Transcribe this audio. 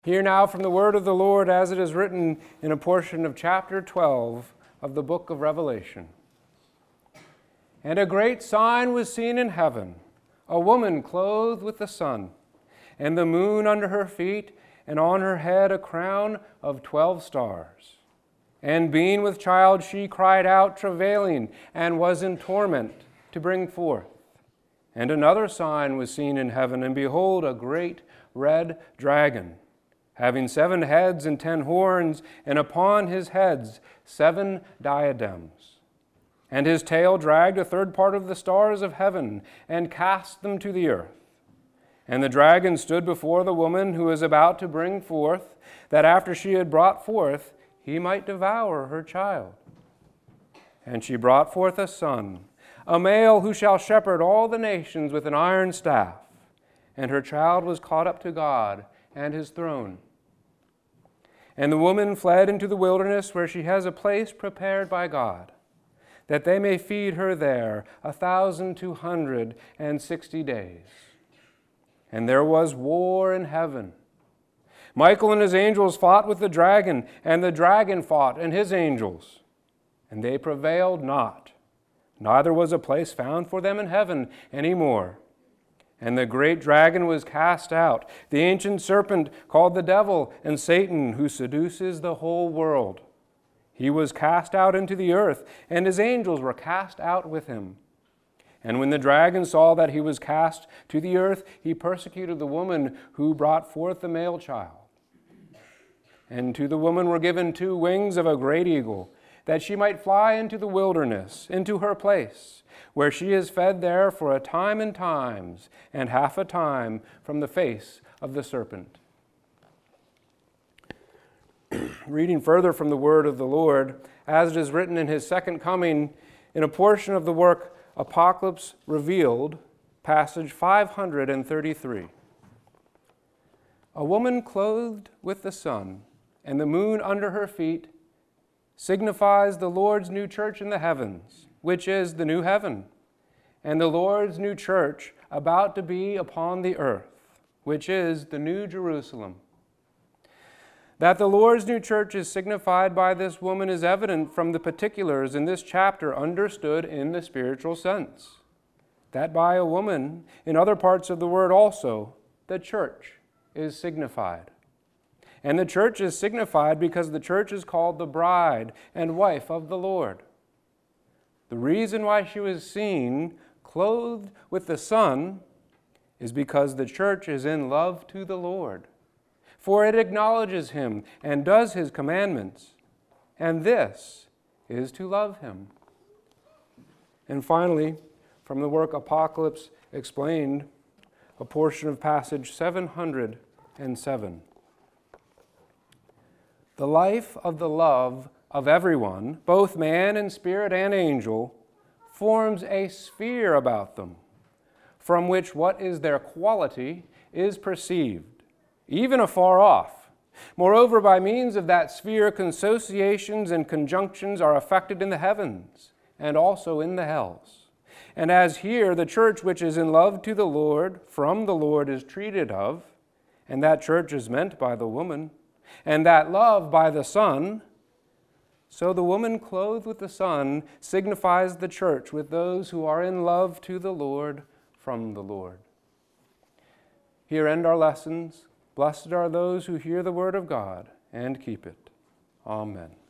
Hear now from the word of the Lord as it is written in a portion of chapter 12 of the book of Revelation. And a great sign was seen in heaven, a woman clothed with the sun, and the moon under her feet, and on her head a crown of 12 stars. And being with child, she cried out, travailing, and was in torment to bring forth. And another sign was seen in heaven, and behold, a great red dragon, having 7 heads and 10 horns, and upon his heads 7 diadems. And his tail dragged a third part of the stars of heaven, and cast them to the earth. And the dragon stood before the woman who was about to bring forth, that after she had brought forth, he might devour her child. And she brought forth a son, a male who shall shepherd all the nations with an iron staff. And her child was caught up to God and his throne. And the woman fled into the wilderness, where she has a place prepared by God, that they may feed her there 1,260 days. And there was war in heaven. Michael and his angels fought with the dragon, and the dragon fought and his angels. And they prevailed not, neither was a place found for them in heaven any more. And the great dragon was cast out, the ancient serpent called the devil and Satan, who seduces the whole world. He was cast out into the earth, and his angels were cast out with him. And when the dragon saw that he was cast to the earth, he persecuted the woman who brought forth the male child. And to the woman were given 2 wings of a great eagle, that she might fly into the wilderness, into her place, where she is fed there for a time and times, and half a time from the face of the serpent. Reading further from the word of the Lord, as it is written in his second coming, in a portion of the work Apocalypse Revealed, passage 533. A woman clothed with the sun, and the moon under her feet, signifies the Lord's new church in the heavens, which is the new heaven, and the Lord's new church about to be upon the earth, which is the new Jerusalem. That the Lord's new church is signified by this woman is evident from the particulars in this chapter understood in the spiritual sense. That by a woman, in other parts of the word also, the church is signified. And the church is signified because the church is called the bride and wife of the Lord. The reason why she was seen clothed with the sun is because the church is in love to the Lord, for it acknowledges him and does his commandments, and this is to love him. And finally, from the work Apocalypse Explained, a portion of passage 707. The life of the love of everyone, both man and spirit and angel, forms a sphere about them, from which what is their quality is perceived, even afar off. Moreover, by means of that sphere, consociations and conjunctions are effected in the heavens and also in the hells. And as here the church which is in love to the Lord, from the Lord is treated of, and that church is meant by the woman, and that love by the Son, so the woman clothed with the sun signifies the church with those who are in love to the Lord from the Lord. Here end our lessons. Blessed are those who hear the word of God and keep it. Amen.